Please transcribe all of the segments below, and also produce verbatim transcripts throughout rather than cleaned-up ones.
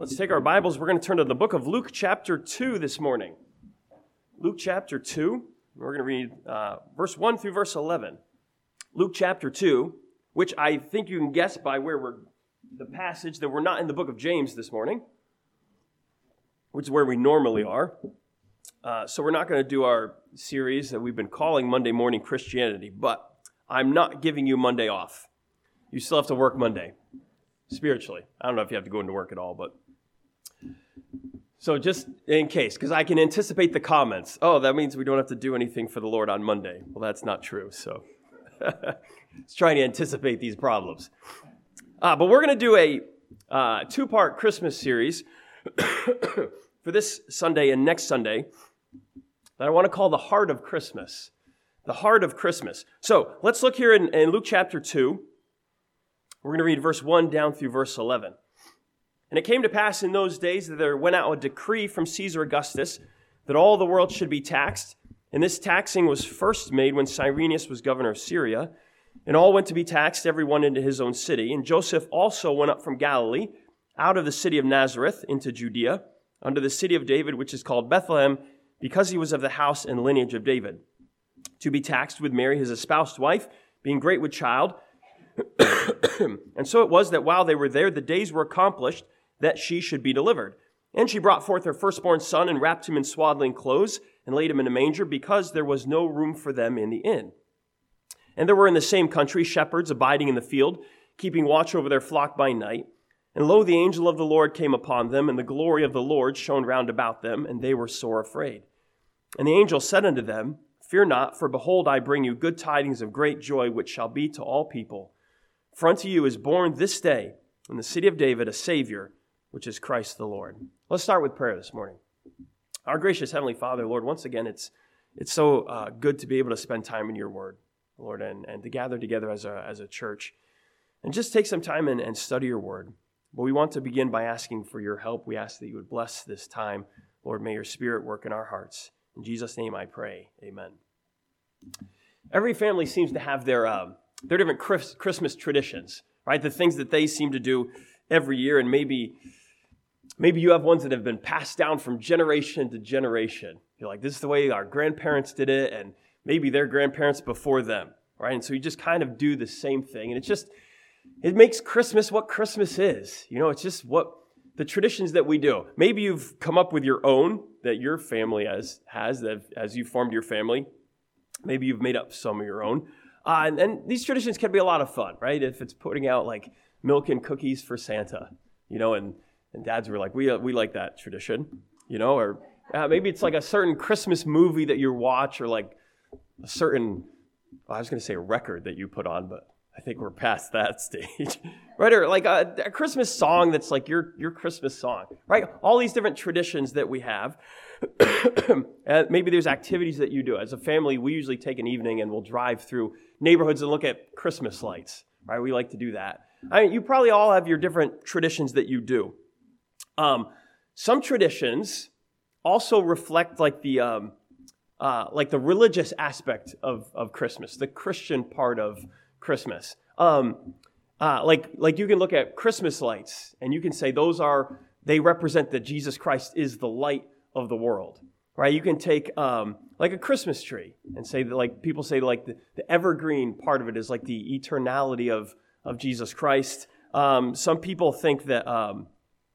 Let's take our Bibles. We're going to turn to the book of Luke chapter two this morning. Luke chapter two. We're going to read uh, verse one through verse eleven. Luke chapter two, which I think you can guess by where we're, the passage that we're not in the book of James this morning, which is where we normally are. Uh, so we're not going to do our series that we've been calling Monday Morning Christianity, but I'm not giving you Monday off. You still have to work Monday, spiritually. I don't know if you have to go into work at all, but so just in case, because I can anticipate the comments. Oh, that means we don't have to do anything for the Lord on Monday. Well, that's not true, so let's try to anticipate these problems. Uh, but we're going to do a uh, two-part Christmas series for this Sunday and next Sunday that I want to call the Heart of Christmas. The Heart of Christmas. So let's look here in, in Luke chapter two. We're going to read verse one down through verse eleven. And it came to pass in those days that there went out a decree from Caesar Augustus that all the world should be taxed. And this taxing was first made when Cyrenius was governor of Syria. And all went to be taxed, every one into his own city. And Joseph also went up from Galilee, out of the city of Nazareth, into Judea, unto the city of David, which is called Bethlehem, because he was of the house and lineage of David, to be taxed with Mary, his espoused wife, being great with child. And so it was that while they were there, the days were accomplished that she should be delivered. And she brought forth her firstborn son and wrapped him in swaddling clothes and laid him in a manger because there was no room for them in the inn. And there were in the same country shepherds abiding in the field, keeping watch over their flock by night. And lo, the angel of the Lord came upon them, and the glory of the Lord shone round about them, and they were sore afraid. And the angel said unto them, Fear not, for behold, I bring you good tidings of great joy, which shall be to all people. For unto you is born this day in the city of David a Savior, which is Christ the Lord. Let's start with prayer this morning. Our gracious Heavenly Father, Lord, once again, it's it's so uh, good to be able to spend time in your word, Lord, and, and to gather together as a, as a church and just take some time and, and study your word. But we want to begin by asking for your help. We ask that you would bless this time. Lord, may your Spirit work in our hearts. In Jesus' name I pray, amen. Every family seems to have their, um, their different Christmas traditions, right? The things that they seem to do every year, and maybe... Maybe you have ones that have been passed down from generation to generation. You're like, this is the way our grandparents did it, and maybe their grandparents before them, right? And so you just kind of do the same thing. And it's just, it makes Christmas what Christmas is. You know, it's just what the traditions that we do. Maybe you've come up with your own that your family has, has that as you formed your family. Maybe you've made up some of your own. Uh, and, and these traditions can be a lot of fun, right? If it's putting out like milk and cookies for Santa, you know, and And dads were like, we uh, we like that tradition, you know, or uh, maybe it's like a certain Christmas movie that you watch, or like a certain, well, I was going to say a record that you put on, but I think we're past that stage, right? Or like a, a Christmas song that's like your, your Christmas song, right? All these different traditions that we have. And maybe there's activities that you do. As a family, we usually take an evening and we'll drive through neighborhoods and look at Christmas lights, right? We like to do that. I mean, you probably all have your different traditions that you do. Um, some traditions also reflect like the um, uh, like the religious aspect of, of Christmas, the Christian part of Christmas. Um, uh, like like you can look at Christmas lights and you can say those are they represent that Jesus Christ is the light of the world, right? You can take um, like a Christmas tree and say that like people say like the, the evergreen part of it is like the eternality of of Jesus Christ. Um, some people think that. Um,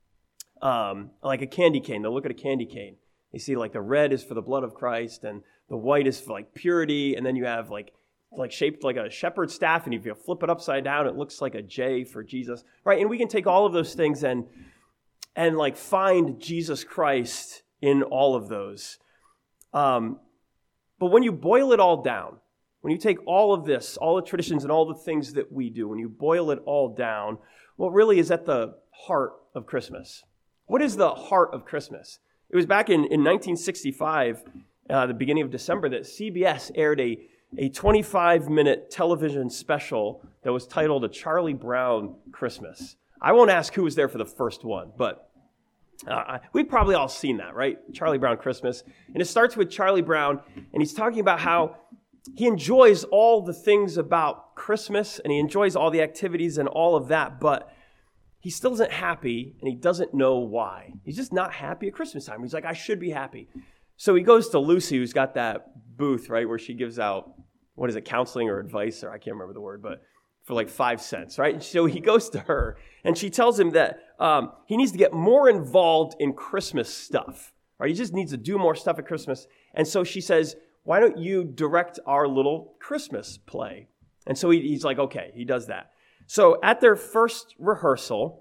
Um, like a candy cane. They'll look at a candy cane. They see like the red is for the blood of Christ and the white is for like purity. And then you have like like shaped like a shepherd's staff. And if you flip it upside down, it looks like a J for Jesus. Right? And we can take all of those things and and like find Jesus Christ in all of those. Um, but when you boil it all down, when you take all of this, all the traditions and all the things that we do, when you boil it all down, what really is at the heart of Christmas? What is the heart of Christmas? It was back in, in nineteen sixty-five, uh, the beginning of December, that C B S aired a, a twenty-five minute television special that was titled A Charlie Brown Christmas. I won't ask who was there for the first one, but uh, we've probably all seen that, right? Charlie Brown Christmas. And it starts with Charlie Brown, and he's talking about how he enjoys all the things about Christmas, and he enjoys all the activities and all of that, but he still isn't happy, and he doesn't know why. He's just not happy at Christmas time. He's like, I should be happy. So he goes to Lucy, who's got that booth, right, where she gives out, what is it, counseling or advice, or I can't remember the word, but for like five cents, right? And so he goes to her, and she tells him that um, he needs to get more involved in Christmas stuff, right? He just needs to do more stuff at Christmas. And so she says, why don't you direct our little Christmas play? And so he, he's like, okay, he does that. So at their first rehearsal,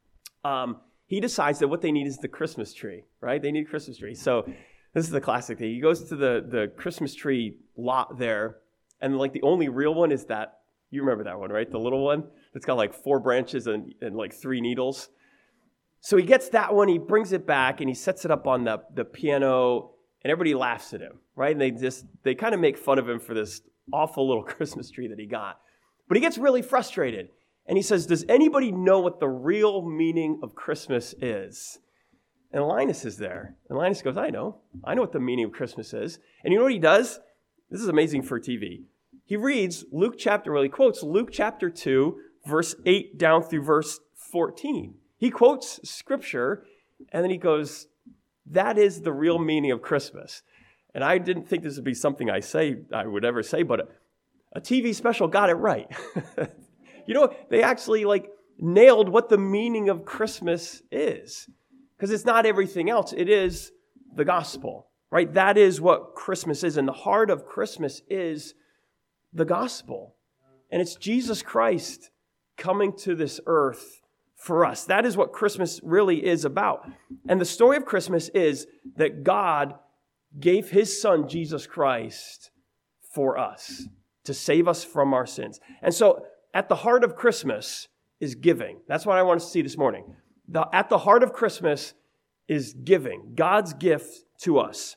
um, he decides that what they need is the Christmas tree, right? They need a Christmas tree. So this is the classic thing. He goes to the, the Christmas tree lot there, and like the only real one is that, you remember that one, right? The little one that's got like four branches and, and like three needles. So he gets that one, he brings it back, and he sets it up on the, the piano, and everybody laughs at him, right? And they just, they kind of make fun of him for this awful little Christmas tree that he got. But he gets really frustrated, and he says, does anybody know what the real meaning of Christmas is? And Linus is there. And Linus goes, I know. I know what the meaning of Christmas is. And you know what he does? This is amazing for T V. He reads Luke chapter, well, he quotes Luke chapter two, verse eight down through verse fourteen. He quotes scripture, and then he goes, that is the real meaning of Christmas. And I didn't think this would be something I say, I would ever say, but a T V special got it right. You know, they actually like nailed what the meaning of Christmas is. Because it's not everything else. It is the gospel, right? That is what Christmas is. And the heart of Christmas is the gospel. And it's Jesus Christ coming to this earth for us. That is what Christmas really is about. And the story of Christmas is that God gave his son, Jesus Christ, for us to save us from our sins. And so at the heart of Christmas is giving. That's what I want to see this morning. The, at the heart of Christmas is giving, God's gift to us.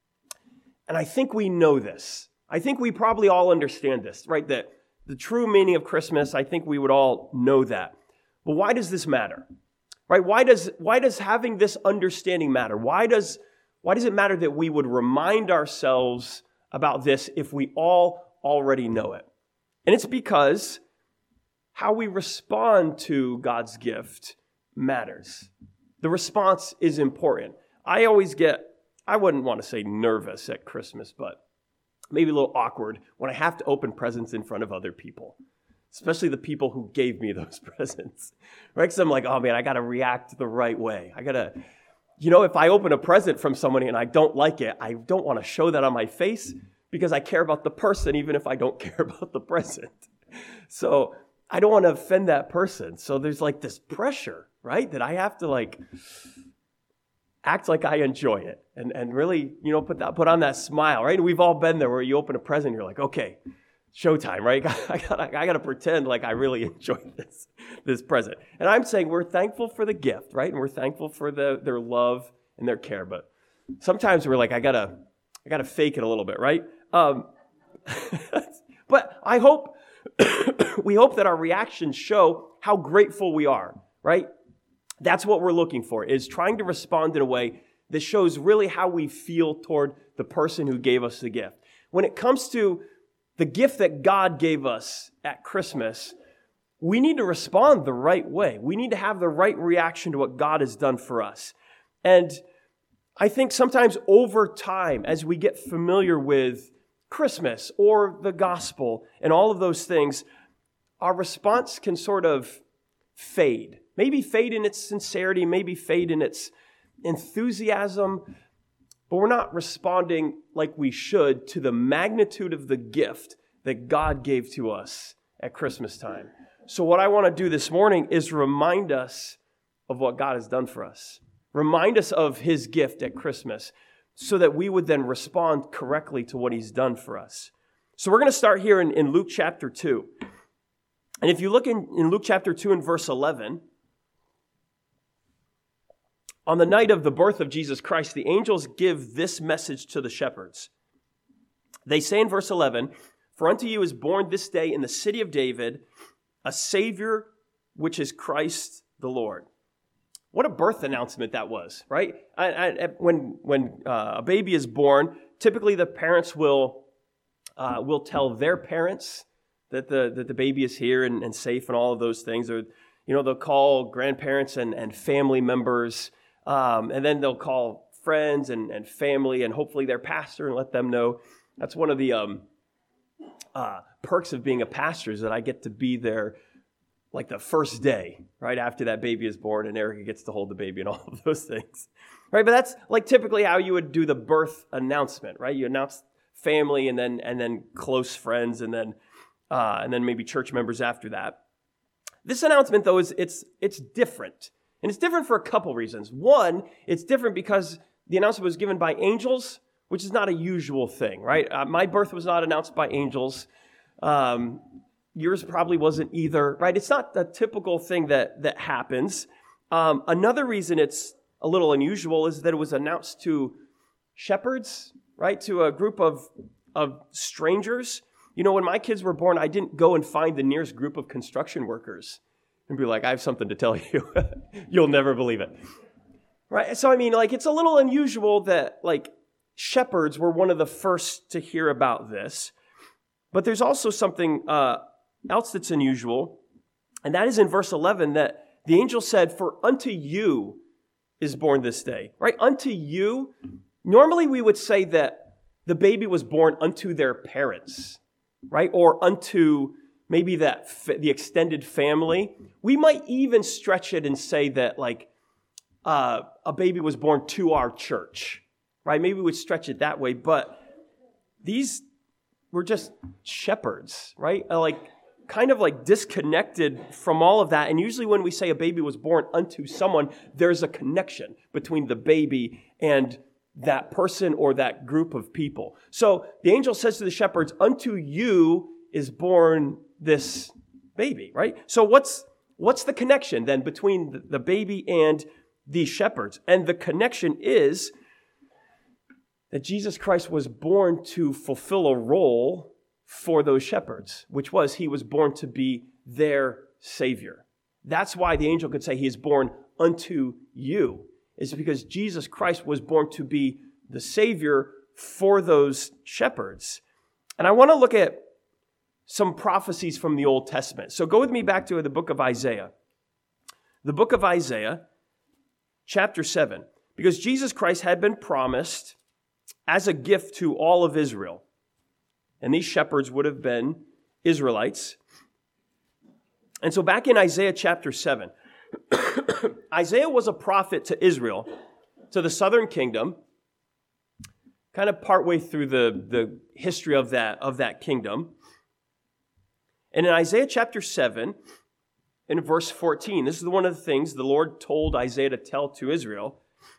And I think we know this. I think we probably all understand this, right? That the true meaning of Christmas, I think we would all know that. But why does this matter? Right? Why does, why does having this understanding matter? Why does, why does it matter that we would remind ourselves about this if we all already know it? And it's because how we respond to God's gift matters. The response is important. I always get, I wouldn't want to say nervous at Christmas, but maybe a little awkward when I have to open presents in front of other people, especially the people who gave me those presents, right? Because I'm like, oh man, I got to react the right way. I got to, you know, if I open a present from somebody and I don't like it, I don't want to show that on my face because I care about the person, even if I don't care about the present. So I don't want to offend that person. So there's like this pressure, right? That I have to like act like I enjoy it and, and really, you know, put that, put on that smile, right? We've all been there where you open a present, you're like, okay, showtime, right? I gotta, I gotta pretend like I really enjoy this, this present. And I'm saying we're thankful for the gift, right? And we're thankful for the, their love and their care. But sometimes we're like, I gotta, I gotta fake it a little bit, right? Um, but I hope, we hope that our reactions show how grateful we are, right? That's what we're looking for, is trying to respond in a way that shows really how we feel toward the person who gave us the gift. When it comes to the gift that God gave us at Christmas, we need to respond the right way. We need to have the right reaction to what God has done for us. And I think sometimes over time, as we get familiar with Christmas or the gospel and all of those things, our response can sort of fade. Maybe fade in its sincerity, maybe fade in its enthusiasm, but we're not responding like we should to the magnitude of the gift that God gave to us at Christmas time. So what I want to do this morning is remind us of what God has done for us. Remind us of his gift at Christmas so that we would then respond correctly to what he's done for us. So we're going to start here in, in Luke chapter two. And if you look in, in Luke chapter two and verse eleven, on the night of the birth of Jesus Christ, the angels give this message to the shepherds. They say in verse eleven, "For unto you is born this day in the city of David a Savior, which is Christ the Lord." What a birth announcement that was, right? I, I, when when uh, a baby is born, typically the parents will uh, will tell their parents that the that the baby is here and, and safe and all of those things. Or You know, they'll call grandparents and, and family members, um, and then they'll call friends and, and family and hopefully their pastor and let them know. That's one of the um, uh, perks of being a pastor, is that I get to be there like the first day, right after that baby is born, and Erica gets to hold the baby and all of those things, right? But that's like typically how you would do the birth announcement, right? You announce family and then and then close friends and then uh, and then maybe church members after that. This announcement, though, is it's it's different, and it's different for a couple reasons. One, it's different because the announcement was given by angels, which is not a usual thing, right? Uh, my birth was not announced by angels. Um, Yours probably wasn't either, right? It's not the typical thing that, that happens. Um, another reason it's a little unusual is that it was announced to shepherds, right? To a group of, of strangers. You know, when my kids were born, I didn't go and find the nearest group of construction workers and be like, I have something to tell you. You'll never believe it. Right? So, I mean, like, it's a little unusual that, like, shepherds were one of the first to hear about this. But there's also something uh, else that's unusual, and that is in verse eleven, that the angel said, for unto you is born this day, right? Unto you. Normally we would say that the baby was born unto their parents, right? Or unto maybe that the extended family. We might even stretch it and say that like uh, a baby was born to our church, right? Maybe we would stretch it that way, but these were just shepherds, right? Like kind of like disconnected from all of that. And usually when we say a baby was born unto someone, there's a connection between the baby and that person or that group of people. So the angel says to the shepherds, unto you is born this baby, right? So what's what's the connection then between the baby and these shepherds? And the connection is that Jesus Christ was born to fulfill a role for those shepherds, which was he was born to be their Savior. That's why the angel could say he is born unto you, is because Jesus Christ was born to be the Savior for those shepherds. And I want to look at some prophecies from the Old Testament. So go with me back to the book of Isaiah. The book of Isaiah, chapter seven, because Jesus Christ had been promised as a gift to all of Israel. And these shepherds would have been Israelites. And so back in Isaiah chapter seven, Isaiah was a prophet to Israel, to the southern kingdom, kind of partway through the, the history of that, of that kingdom. And in Isaiah chapter seven, in verse fourteen, this is one of the things the Lord told Isaiah to tell to Israel.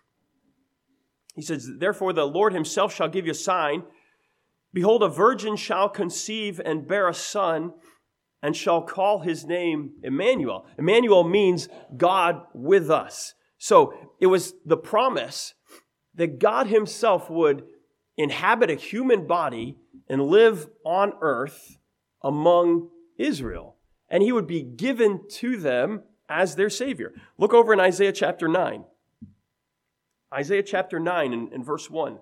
He says, therefore the Lord himself shall give you a sign. Behold, a virgin shall conceive and bear a son, and shall call his name Emmanuel. Emmanuel means God with us. So it was the promise that God himself would inhabit a human body and live on earth among Israel. And he would be given to them as their Savior. Look over in Isaiah chapter nine. Isaiah chapter nine and, and verse one.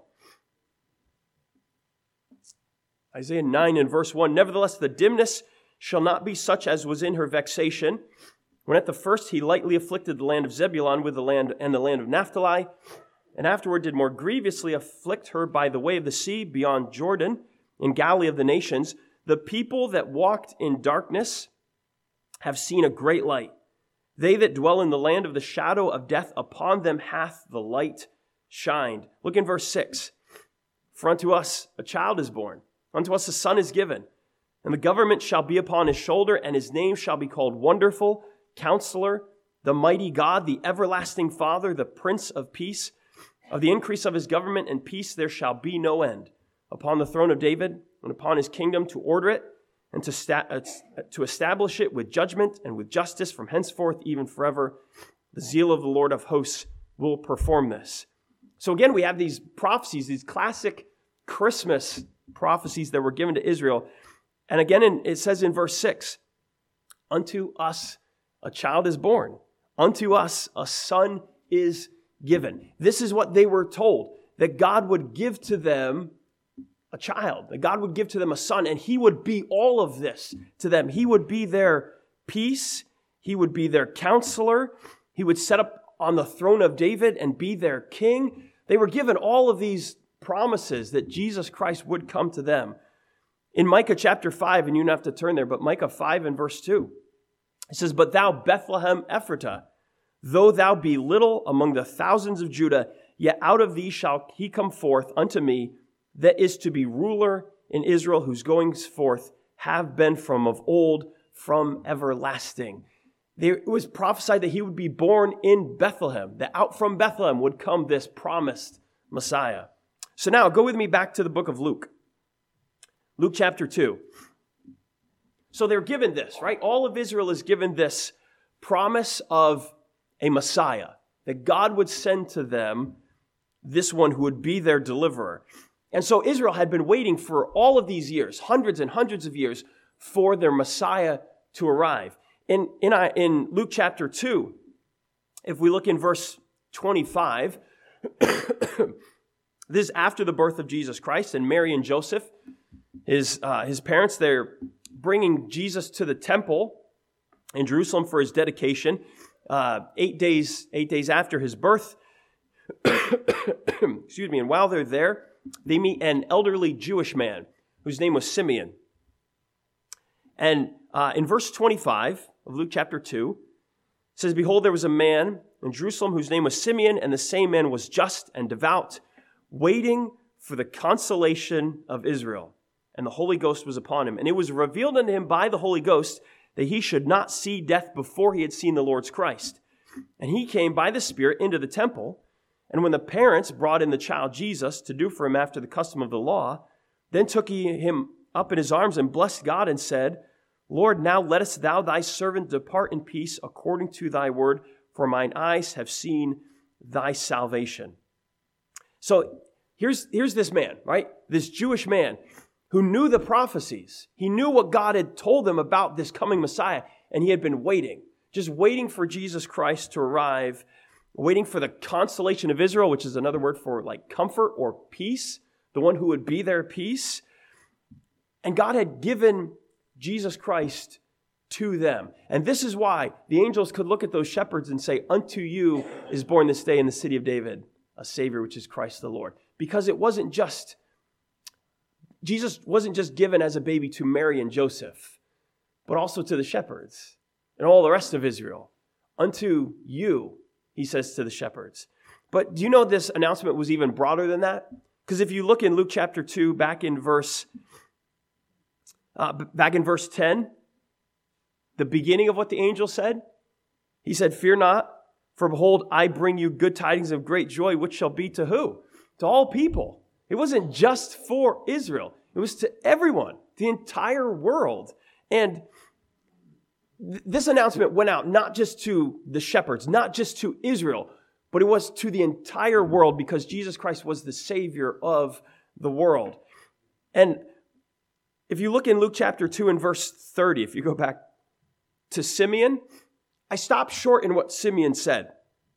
Isaiah nine and verse one, nevertheless, the dimness shall not be such as was in her vexation, when at the first he lightly afflicted the land of Zebulun with the land and the land of Naphtali, and afterward did more grievously afflict her by the way of the sea beyond Jordan, in Galilee of the nations. The people that walked in darkness have seen a great light. They that dwell in the land of the shadow of death, upon them hath the light shined. Look in verse six. For unto us a child is born, unto us a son is given, and the government shall be upon his shoulder, and his name shall be called Wonderful, Counselor, the Mighty God, the Everlasting Father, the Prince of Peace. Of the increase of his government and peace there shall be no end, upon the throne of David and upon his kingdom, to order it and to, sta- uh, to establish it with judgment and with justice from henceforth even forever. The zeal of the Lord of hosts will perform this. So again, we have these prophecies, these classic Christmas prophecies that were given to Israel. And again, in, it says in verse six, unto us a child is born. Unto us a son is given. This is what they were told, that God would give to them a child, that God would give to them a son, and he would be all of this to them. He would be their peace. He would be their counselor. He would set up on the throne of David and be their king. They were given all of these promises that Jesus Christ would come to them. In Micah chapter five, and you don't have to turn there, but Micah five and verse two, it says, "But thou, Bethlehem Ephratah, though thou be little among the thousands of Judah, yet out of thee shall he come forth unto me, that is to be ruler in Israel, whose goings forth have been from of old, from everlasting." There, it was prophesied that he would be born in Bethlehem, that out from Bethlehem would come this promised Messiah. So now go with me back to the book of Luke. Luke chapter two. So they're given this, right? All of Israel is given this promise of a Messiah, that God would send to them this one who would be their deliverer. And so Israel had been waiting for all of these years, hundreds and hundreds of years, for their Messiah to arrive. In, in, in Luke chapter two, if we look in verse twenty-five, this is after the birth of Jesus Christ, and Mary and Joseph, his, uh, his parents, they're bringing Jesus to the temple in Jerusalem for his dedication. Uh, eight days, eight days after his birth, excuse me, and while they're there, they meet an elderly Jewish man whose name was Simeon. And uh, in verse twenty-five of Luke chapter two, it says, "Behold, there was a man in Jerusalem whose name was Simeon, and the same man was just and devout, waiting for the consolation of Israel. And the Holy Ghost was upon him. And it was revealed unto him by the Holy Ghost that he should not see death before he had seen the Lord's Christ. And he came by the Spirit into the temple. And when the parents brought in the child Jesus to do for him after the custom of the law, then took he him up in his arms and blessed God and said, Lord, now lettest thou thy servant depart in peace according to thy word, for mine eyes have seen thy salvation." So here's, here's this man, right? This Jewish man who knew the prophecies. He knew what God had told them about this coming Messiah, and he had been waiting, just waiting for Jesus Christ to arrive, waiting for the consolation of Israel, which is another word for like comfort or peace, the one who would be their peace. And God had given Jesus Christ to them. And this is why the angels could look at those shepherds and say, "Unto you is born this day in the city of David a Savior, which is Christ the Lord." Because it wasn't just Jesus wasn't just given as a baby to Mary and Joseph, but also to the shepherds and all the rest of Israel. Unto you, he says to the shepherds. But do you know this announcement was even broader than that? Because if you look in Luke chapter two, back in verse, uh, back in verse ten, the beginning of what the angel said, he said, "Fear not, for behold, I bring you good tidings of great joy, which shall be to who? To all people." It wasn't just for Israel. It was to everyone, the entire world. And th- this announcement went out not just to the shepherds, not just to Israel, but it was to the entire world because Jesus Christ was the Savior of the world. And if you look in Luke chapter two and verse thirty, if you go back to Simeon, I stopped short in what Simeon said.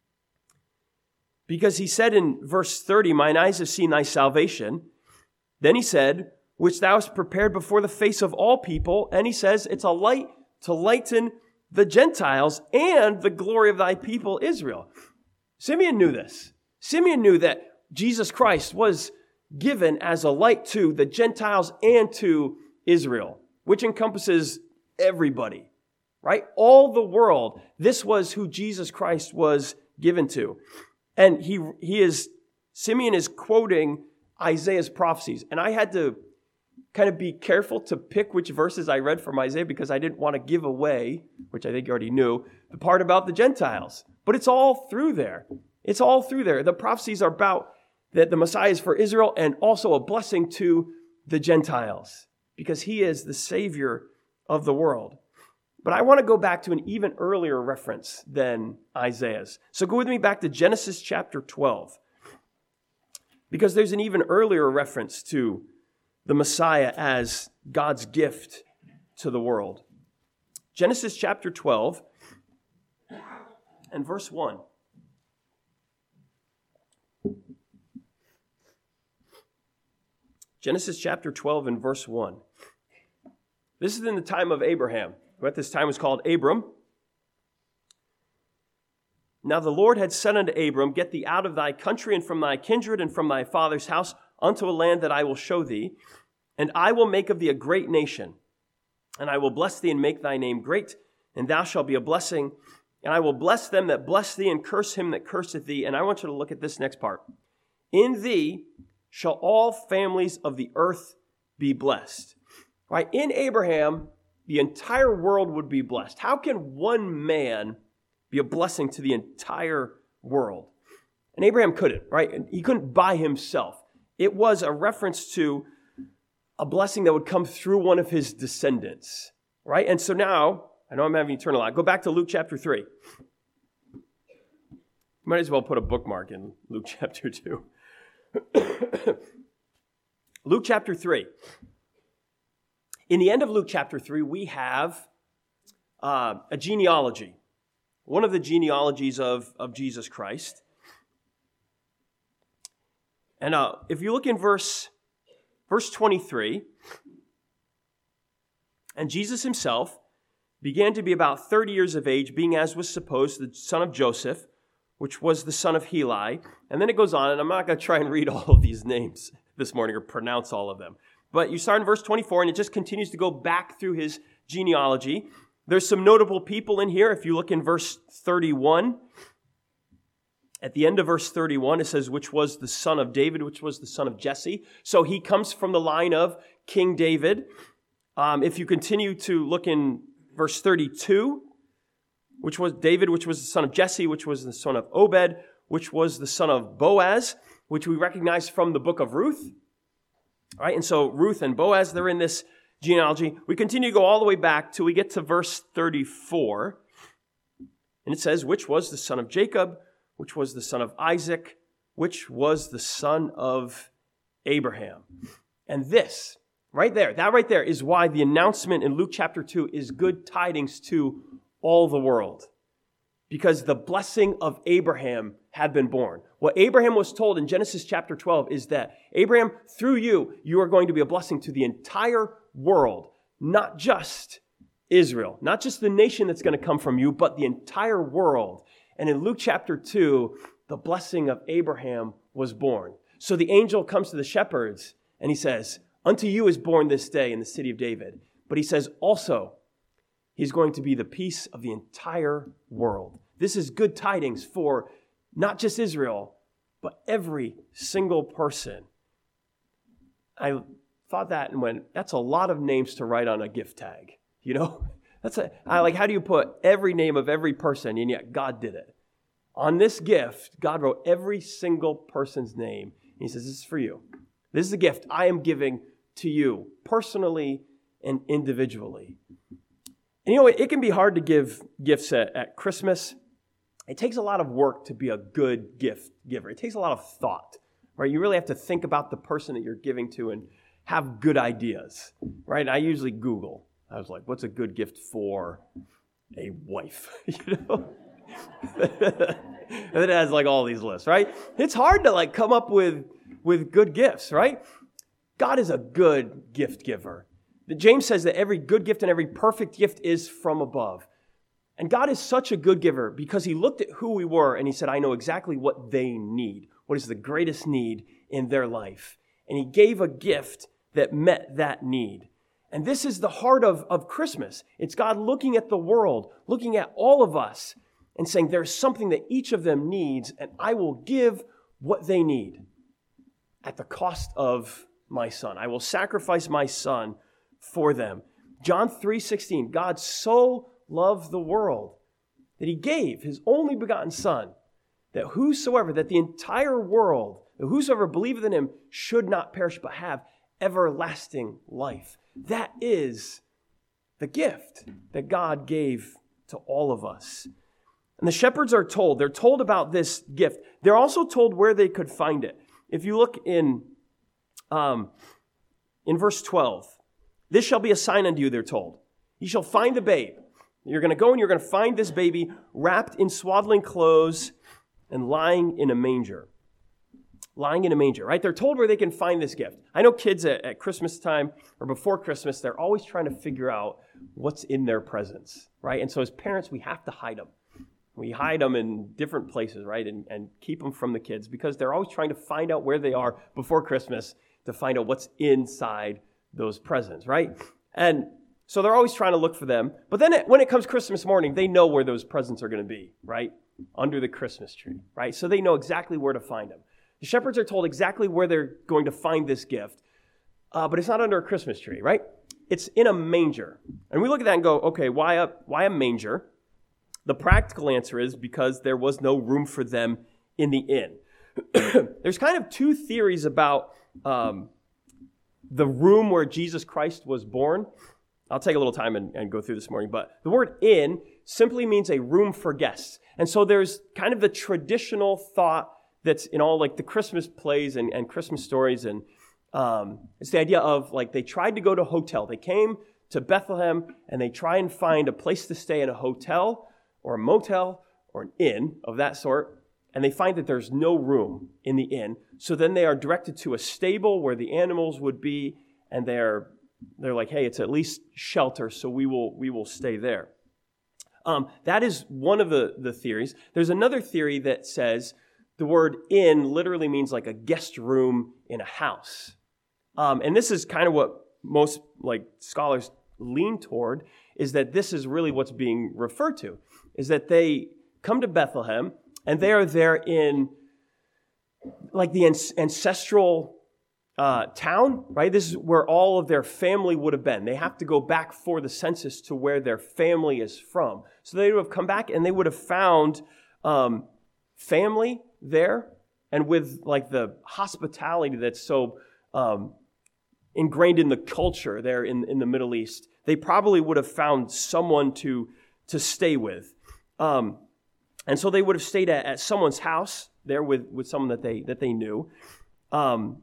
Because he said in verse thirty, "Mine eyes have seen thy salvation." Then he said, "Which thou hast prepared before the face of all people." And he says, "It's a light to lighten the Gentiles and the glory of thy people Israel." Simeon knew this. Simeon knew that Jesus Christ was given as a light to the Gentiles and to Israel, which encompasses everybody, right? All the world. This was who Jesus Christ was given to. And he he is, Simeon is quoting Isaiah's prophecies. And I had to kind of be careful to pick which verses I read from Isaiah because I didn't want to give away, which I think you already knew, the part about the Gentiles. But it's all through there. It's all through there. The prophecies are about that the Messiah is for Israel and also a blessing to the Gentiles because he is the Savior of the world. But I want to go back to an even earlier reference than Isaiah's. So go with me back to Genesis chapter twelve. Because there's an even earlier reference to the Messiah as God's gift to the world. Genesis chapter twelve and verse one. Genesis chapter twelve and verse one. This is in the time of Abraham, who at this time was called Abram. Now the Lord had said unto Abram, Get thee out of thy country and from thy kindred and from thy father's house unto a land that I will show thee, and I will make of thee a great nation, and I will bless thee and make thy name great, and thou shalt be a blessing, and I will bless them that bless thee and curse him that curseth thee. And I want you to look at this next part. In thee shall all families of the earth be blessed. Right? In Abraham, the entire world would be blessed. How can one man be a blessing to the entire world? And Abraham couldn't, right? He couldn't by himself. It was a reference to a blessing that would come through one of his descendants, right? And so now, I know I'm having you turn a lot. Go back to Luke chapter three. You might as well put a bookmark in Luke chapter two. Luke chapter three. In the end of Luke chapter three, we have uh, a genealogy. One of the genealogies of, of Jesus Christ. And uh, if you look in verse, verse twenty-three, and Jesus himself began to be about thirty years of age, being as was supposed, the son of Joseph, which was the son of Heli. And then it goes on, and I'm not going to try and read all of these names this morning or pronounce all of them. But you start in verse twenty-four, and it just continues to go back through his genealogy. There's some notable people in here. If you look in verse thirty-one, at the end of verse thirty-one, it says, which was the son of David, which was the son of Jesse. So he comes from the line of King David. Um, if you continue to look in verse thirty-two, which was David, which was the son of Jesse, which was the son of Obed, which was the son of Boaz, which we recognize from the book of Ruth. All right, and so Ruth and Boaz, they're in this genealogy. We continue to go all the way back till we get to verse thirty-four. And it says, which was the son of Jacob, which was the son of Isaac, which was the son of Abraham. And this, right there, that right there is why the announcement in Luke chapter two is good tidings to all the world. Because the blessing of Abraham had been born. What Abraham was told in Genesis chapter twelve is that, Abraham, through you, you are going to be a blessing to the entire world, not just Israel, not just the nation that's going to come from you, but the entire world. And in Luke chapter two, the blessing of Abraham was born. So the angel comes to the shepherds and he says, unto you is born this day in the city of David. But he says also, he's going to be the peace of the entire world. This is good tidings for not just Israel, but every single person. I thought that and went, that's a lot of names to write on a gift tag. You know, that's a, I like, how do you put every name of every person? And yet God did it. On this gift, God wrote every single person's name. And he says, this is for you. This is a gift I am giving to you personally and individually. And you know, it, it can be hard to give gifts at, at Christmas. It takes a lot of work to be a good gift giver. It takes a lot of thought, right? You really have to think about the person that you're giving to and have good ideas, right? And I usually Google. I was like, what's a good gift for a wife? You know? And it has like all these lists, right? It's hard to like come up with, with good gifts, right? God is a good gift giver. James says that every good gift and every perfect gift is from above. And God is such a good giver because he looked at who we were and he said, I know exactly what they need. What is the greatest need in their life? And he gave a gift that met that need. And this is the heart of, of Christmas. It's God looking at the world, looking at all of us and saying there's something that each of them needs and I will give what they need at the cost of my son. I will sacrifice my son for them. John three sixteen, God so loved the world that he gave his only begotten son, that whosoever, that the entire world, that whosoever believeth in him should not perish but have everlasting life. That is the gift that God gave to all of us. And the shepherds are told, they're told about this gift. They're also told where they could find it. If you look in, um, in verse twelve, this shall be a sign unto you, they're told. You shall find the babe. You're going to go and you're going to find this baby wrapped in swaddling clothes and lying in a manger. Lying in a manger, right? They're told where they can find this gift. I know kids at, at Christmas time or before Christmas, they're always trying to figure out what's in their presents, right? And so as parents, we have to hide them. We hide them in different places, right? And, and keep them from the kids because they're always trying to find out where they are before Christmas to find out what's inside those presents, right? And so they're always trying to look for them. But then it, when it comes Christmas morning, they know where those presents are going to be, right? Under the Christmas tree, right? So they know exactly where to find them. The shepherds are told exactly where they're going to find this gift, uh, but it's not under a Christmas tree, right? It's in a manger. And we look at that and go, okay, why a, why a manger? The practical answer is because there was no room for them in the inn. There's kind of two theories about um, the room where Jesus Christ was born. I'll take a little time and, and go through this morning, but the word inn simply means a room for guests. And so there's kind of the traditional thought that's in all like the Christmas plays and, and Christmas stories. And um, it's the idea of like they tried to go to a hotel. They came to Bethlehem and they try and find a place to stay in a hotel or a motel or an inn of that sort, and they find that there's no room in the inn. So then they are directed to a stable where the animals would be, and they're they're like, hey, it's at least shelter, so we will we will stay there. Um, that is one of the, the theories. There's another theory that says the word inn literally means like a guest room in a house. Um, and this is kind of what most like scholars lean toward, is that this is really what's being referred to, is that they come to Bethlehem and they are there in like the ancestral uh, town, right? This is where all of their family would have been. They have to go back for the census to where their family is from. So they would have come back and they would have found um, family there, and with like the hospitality that's so um, ingrained in the culture there in, in the Middle East, they probably would have found someone to, to stay with. Um, and so they would have stayed at, at someone's house there with, with someone that they that they knew. Um,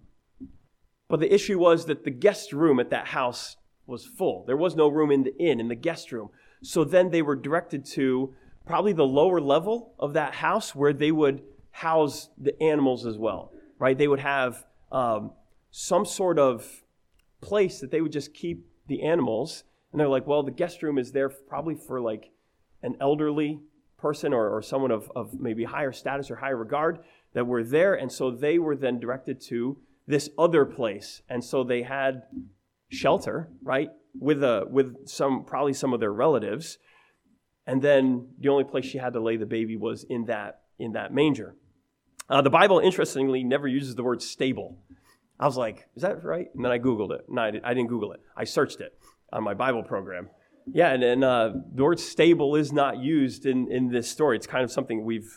but the issue was that the guest room at that house was full. There was no room in the inn, in the guest room. So then they were directed to probably the lower level of that house where they would house the animals as well, right? They would have um, some sort of place that they would just keep the animals. And they're like, well, the guest room is there probably for like an elderly person or, or someone of, of maybe higher status or higher regard that were there. And so they were then directed to this other place. And so they had shelter, right, with a with some probably some of their relatives. And then the only place she had to lay the baby was in that in that manger. Uh, the Bible, interestingly, never uses the word stable. I was like, is that right? And then I Googled it. No, I didn't Google it. I searched it on my Bible program. Yeah, and, and uh, the word stable is not used in, in this story. It's kind of something we've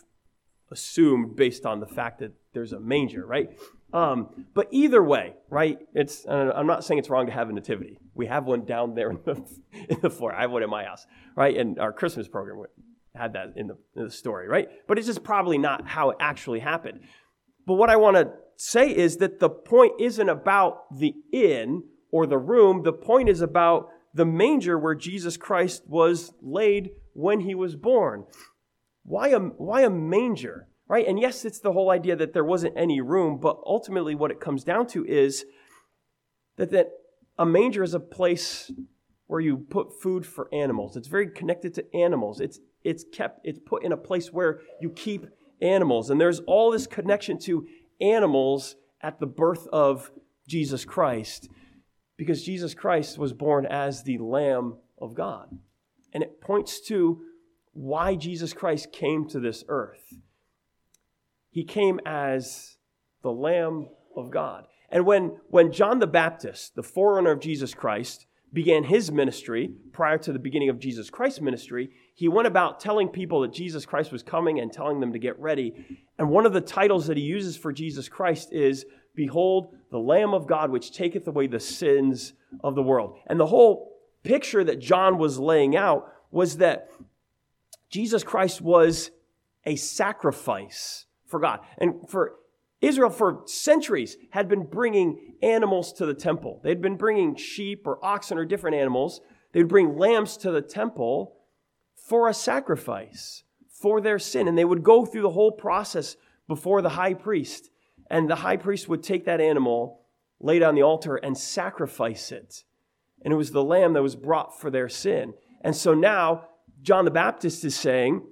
assumed based on the fact that there's a manger, right? Um, but either way, right, it's uh, I'm not saying it's wrong to have a nativity. We have one down there in the, in the floor. I have one in my house, right? And our Christmas program had that in the, in the story, right? But it's just probably not how it actually happened. But what I want to say is that the point isn't about the inn or the room. The point is about the manger where Jesus Christ was laid when he was born. Why a, why a manger, right? And yes, it's the whole idea that there wasn't any room, but ultimately what it comes down to is that, that a manger is a place where you put food for animals. It's very connected to animals. It's it's kept, it's put in a place where you keep animals. And there's all this connection to animals at the birth of Jesus Christ, because Jesus Christ was born as the Lamb of God. And it points to why Jesus Christ came to this earth. He came as the Lamb of God. And when, when John the Baptist, the forerunner of Jesus Christ, began his ministry prior to the beginning of Jesus Christ's ministry, he went about telling people that Jesus Christ was coming and telling them to get ready. And one of the titles that he uses for Jesus Christ is, "Behold, the Lamb of God, which taketh away the sins of the world." And the whole picture that John was laying out was that Jesus Christ was a sacrifice for God. And for Israel, for centuries, had been bringing animals to the temple. They'd been bringing sheep or oxen or different animals. They'd bring lambs to the temple for a sacrifice, for their sin. And they would go through the whole process before the high priest. And the high priest would take that animal, lay it on the altar, and sacrifice it. And it was the lamb that was brought for their sin. And so now, John the Baptist is saying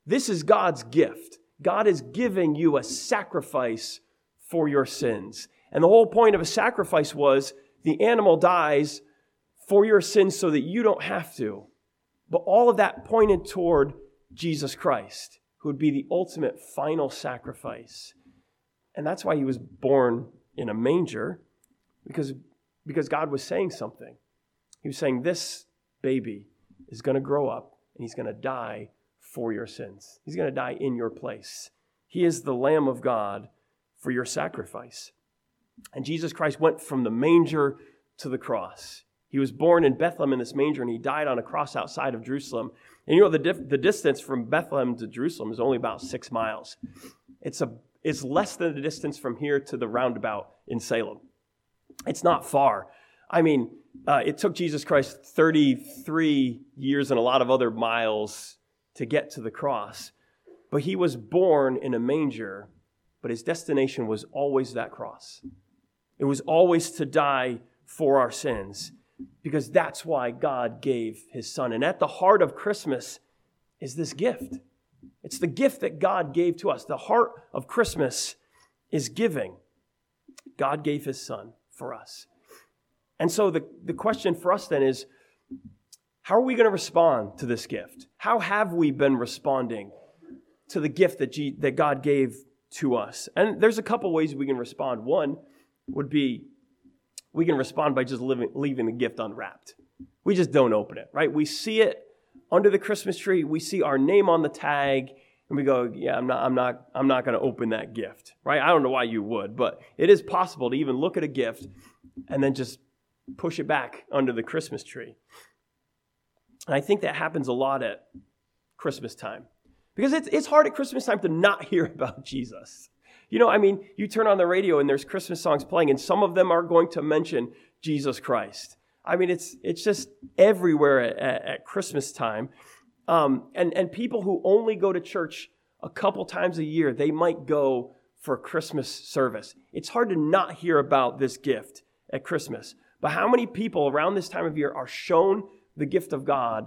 This is God's gift. God is giving you a sacrifice for your sins. And the whole point of a sacrifice was the animal dies for your sins so that you don't have to. But all of that pointed toward Jesus Christ, who would be the ultimate final sacrifice. And that's why he was born in a manger, because, because God was saying something. He was saying, this baby is going to grow up and he's going to die for your sins. He's going to die in your place. He is the Lamb of God for your sacrifice. And Jesus Christ went from the manger to the cross. He was born in Bethlehem in this manger, and he died on a cross outside of Jerusalem. And you know, the, dif- the distance from Bethlehem to Jerusalem is only about six miles. It's, a, it's less than the distance from here to the roundabout in Salem. It's not far. I mean, uh, it took Jesus Christ thirty-three years and a lot of other miles to get to the cross. But he was born in a manger, but his destination was always that cross. It was always to die for our sins, because that's why God gave his son. And at the heart of Christmas is this gift. It's the gift that God gave to us. The heart of Christmas is giving. God gave his son for us. And so the, the question for us then is, how are we going to respond to this gift? How have we been responding to the gift that, G, that God gave to us? And there's a couple ways we can respond. One would be we can respond by just living, leaving the gift unwrapped. We just don't open it, right? We see it under the Christmas tree. We see our name on the tag, and we go, yeah, I'm not, I'm not, I'm not going to open that gift, right? I don't know why you would, but it is possible to even look at a gift and then just push it back under the Christmas tree. And I think that happens a lot at Christmas time, because it's it's hard at Christmas time to not hear about Jesus. You know, I mean, you turn on the radio and there's Christmas songs playing, and some of them are going to mention Jesus Christ. I mean, it's it's just everywhere at, at, at Christmas time. Um, and, and people who only go to church a couple times a year, they might go for Christmas service. It's hard to not hear about this gift at Christmas. But how many people around this time of year are shown the gift of God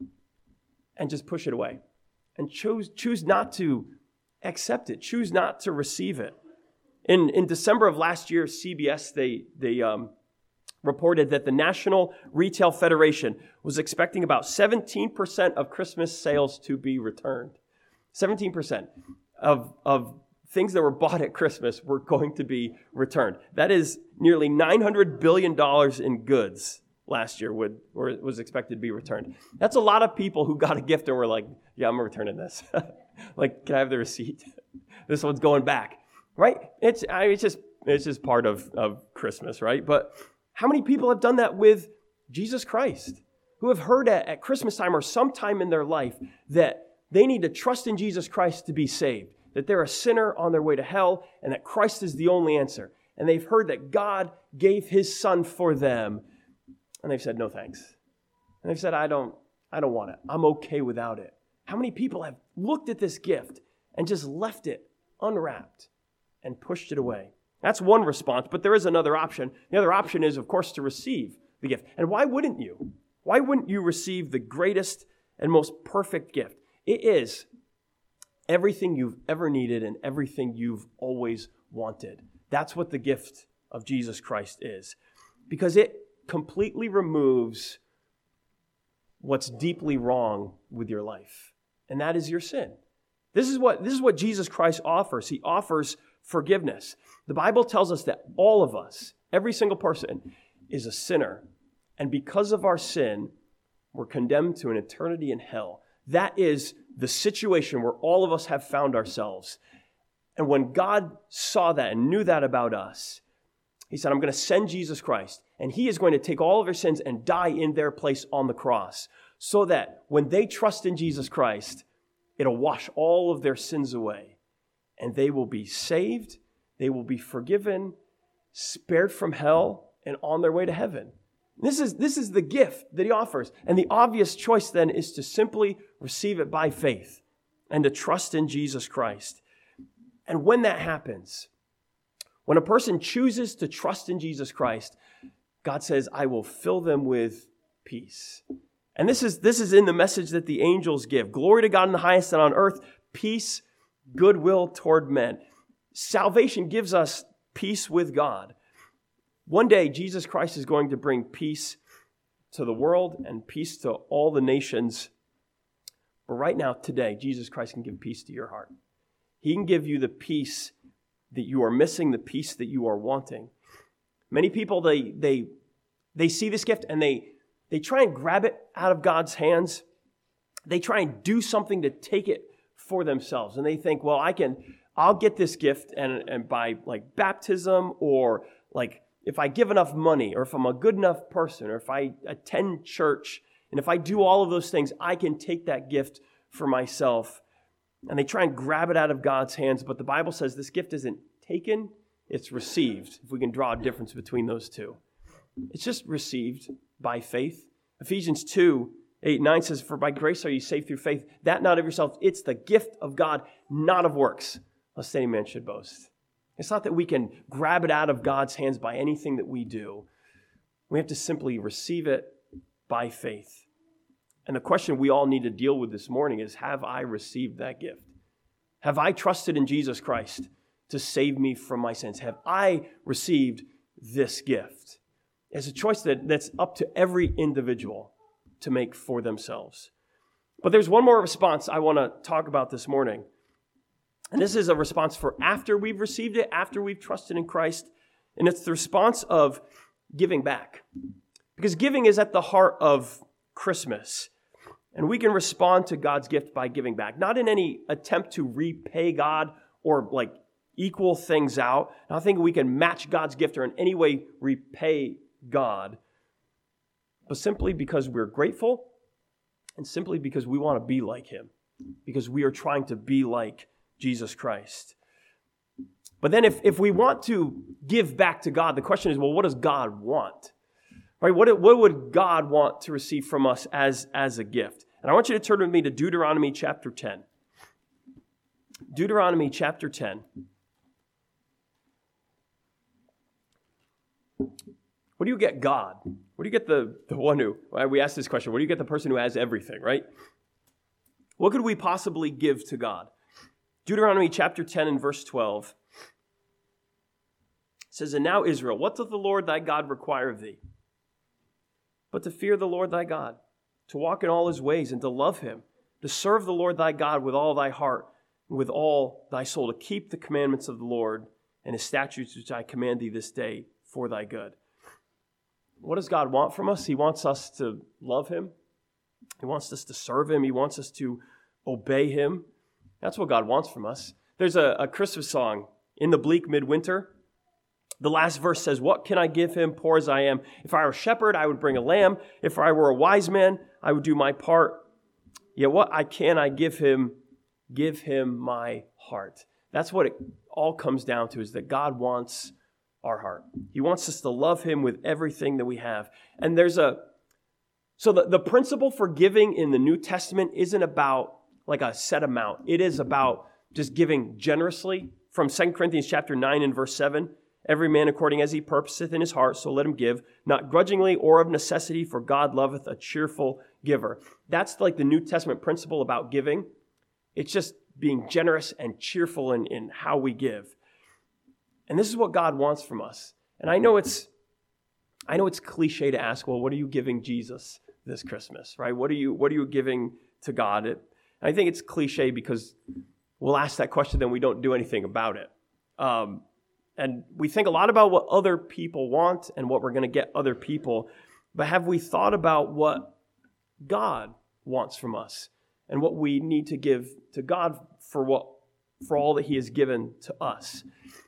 and just push it away and choose choose not to accept it, choose not to receive it? In in December of last year, C B S, they they um, reported that the National Retail Federation was expecting about seventeen percent of Christmas sales to be returned. seventeen percent of of things that were bought at Christmas were going to be returned. That is nearly nine hundred billion dollars in goods last year would or was expected to be returned. That's a lot of people who got a gift and were like, yeah, I'm returning this. Like, can I have the receipt? This one's going back, right? It's I mean, it's just it's just part of, of Christmas, right? But how many people have done that with Jesus Christ, who have heard at, at Christmas time or sometime in their life that they need to trust in Jesus Christ to be saved, that they're a sinner on their way to hell, and that Christ is the only answer. And they've heard that God gave his son for them, and they've said, no thanks. And they've said, I don't, I don't want it. I'm okay without it. How many people have looked at this gift and just left it unwrapped and pushed it away? That's one response, but there is another option. The other option is, of course, to receive the gift. And why wouldn't you? Why wouldn't you receive the greatest and most perfect gift? It is everything you've ever needed and everything you've always wanted. That's what the gift of Jesus Christ is, because it completely removes what's deeply wrong with your life, and that is your sin. This is what, this is what Jesus Christ offers. He offers forgiveness. The Bible tells us that all of us, every single person, is a sinner, and because of our sin, we're condemned to an eternity in hell. That is the situation where all of us have found ourselves. And when God saw that and knew that about us, he said, I'm going to send Jesus Christ, and he is going to take all of their sins and die in their place on the cross, so that when they trust in Jesus Christ, it'll wash all of their sins away, and they will be saved, they will be forgiven, spared from hell, and on their way to heaven. This is, this is the gift that he offers. And the obvious choice then is to simply receive it by faith and to trust in Jesus Christ. And when that happens, when a person chooses to trust in Jesus Christ, God says, I will fill them with peace. And this is, this is in the message that the angels give. Glory to God in the highest, and on earth, peace, goodwill toward men. Salvation gives us peace with God. One day, Jesus Christ is going to bring peace to the world and peace to all the nations. But right now, today, Jesus Christ can give peace to your heart. He can give you the peace that you are missing, the peace that you are wanting. Many people, they they they see this gift and they they try and grab it out of God's hands. They try and do something to take it for themselves. And they think, well, I can, I'll get this gift and, and by like baptism, or like if I give enough money, or if I'm a good enough person, or if I attend church, and if I do all of those things, I can take that gift for myself. And they try and grab it out of God's hands, but the Bible says this gift isn't taken, it's received, if we can draw a difference between those two. It's just received by faith. Ephesians two, eight, nine says, for by grace are you saved through faith, that not of yourself, it's the gift of God, not of works, lest any man should boast. It's not that we can grab it out of God's hands by anything that we do. We have to simply receive it by faith. And the question we all need to deal with this morning is, have I received that gift? Have I trusted in Jesus Christ to save me from my sins? Have I received this gift? It's a choice that, that's up to every individual to make for themselves. But there's one more response I want to talk about this morning. And this is a response for after we've received it, after we've trusted in Christ. And it's the response of giving back. Because giving is at the heart of Christmas. And we can respond to God's gift by giving back. Not in any attempt to repay God or like equal things out. Not thinking we can match God's gift or in any way repay God. But simply because we're grateful and simply because we want to be like Him. Because we are trying to be like Jesus Christ. But then if, if we want to give back to God, the question is, well, what does God want? Right? What, what would God want to receive from us as, as a gift? And I want you to turn with me to Deuteronomy chapter ten. Deuteronomy chapter ten. What do you get God? What do you get the, the one who, right, we asked this question, what do you get the person who has everything, right? What could we possibly give to God? Deuteronomy chapter ten and verse twelve says, and now Israel, what doth the Lord thy God require of thee? But to fear the Lord thy God, to walk in all His ways and to love Him, to serve the Lord thy God with all thy heart and with all thy soul, to keep the commandments of the Lord and His statutes which I command thee this day for thy good. What does God want from us? He wants us to love Him. He wants us to serve Him. He wants us to obey Him. That's what God wants from us. There's a, a Christmas song, In the Bleak Midwinter. The last verse says, what can I give Him, poor as I am? If I were a shepherd, I would bring a lamb. If I were a wise man, I would do my part. Yet what I can I give Him, give Him my heart. That's what it all comes down to, is that God wants our heart. He wants us to love Him with everything that we have. And there's a, so the, the principle for giving in the New Testament isn't about like a set amount. It is about just giving generously. From Second Corinthians chapter nine and verse seven, every man according as he purposeth in his heart, so let him give, not grudgingly or of necessity, for God loveth a cheerful giver. That's like the New Testament principle about giving. It's just being generous and cheerful in, in how we give. And this is what God wants from us. And I know it's I know it's cliche to ask, well, what are you giving Jesus this Christmas, right? What are you what are you giving to God? It, I think it's cliche because we'll ask that question, then we don't do anything about it. Um, and we think a lot about what other people want and what we're going to get other people. But have we thought about what God wants from us and what we need to give to God for what for all that He has given to us?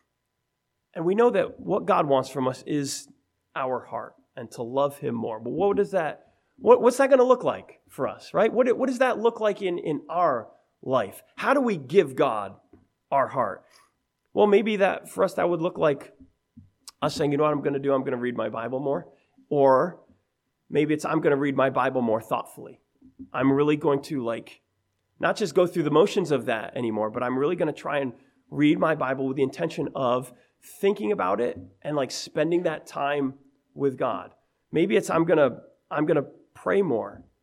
And we know that what God wants from us is our heart and to love Him more. But what does that What, what's that going to look like for us, right? What, what does that look like in, in our life? How do we give God our heart? Well, maybe that for us, that would look like us saying, you know what I'm going to do? I'm going to read my Bible more. Or maybe it's, I'm going to read my Bible more thoughtfully. I'm really going to like, not just go through the motions of that anymore, but I'm really going to try and read my Bible with the intention of thinking about it and like spending that time with God. Maybe it's, I'm going to, I'm going to pray more.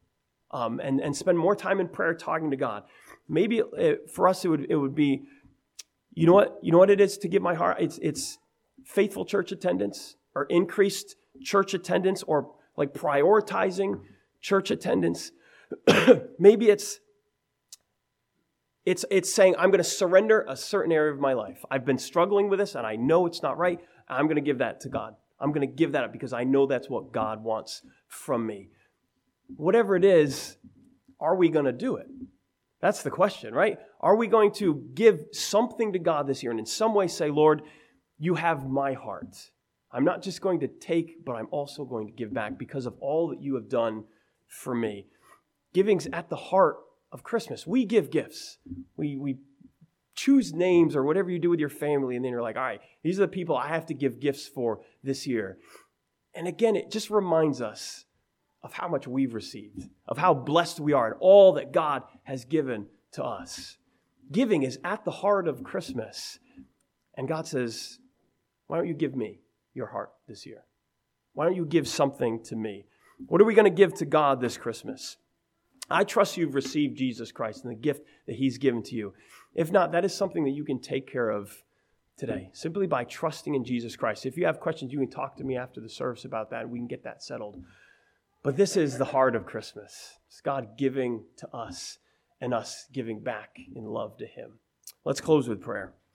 um, and, and spend more time in prayer talking to God. Maybe it, for us, it would, it would be, you know what, you know what it is to give my heart? It's, it's faithful church attendance or increased church attendance or like prioritizing church attendance. Maybe it's It's, it's saying, I'm going to surrender a certain area of my life. I've been struggling with this, and I know it's not right. I'm going to give that to God. I'm going to give that up because I know that's what God wants from me. Whatever it is, are we going to do it? That's the question, right? Are we going to give something to God this year and in some way say, Lord, you have my heart. I'm not just going to take, but I'm also going to give back because of all that you have done for me. Giving's at the heart of Christmas. We give gifts. We we choose names or whatever you do with your family, and then you're like, all right, these are the people I have to give gifts for this year. And again, it just reminds us of how much we've received, of how blessed we are, and all that God has given to us. Giving is at the heart of Christmas. And God says, why don't you give me your heart this year? Why don't you give something to me? What are we going to give to God this Christmas? I trust you've received Jesus Christ and the gift that he's given to you. If not, that is something that you can take care of today, simply by trusting in Jesus Christ. If you have questions, you can talk to me after the service about that, and we can get that settled. But this is the heart of Christmas. It's God giving to us and us giving back in love to him. Let's close with prayer.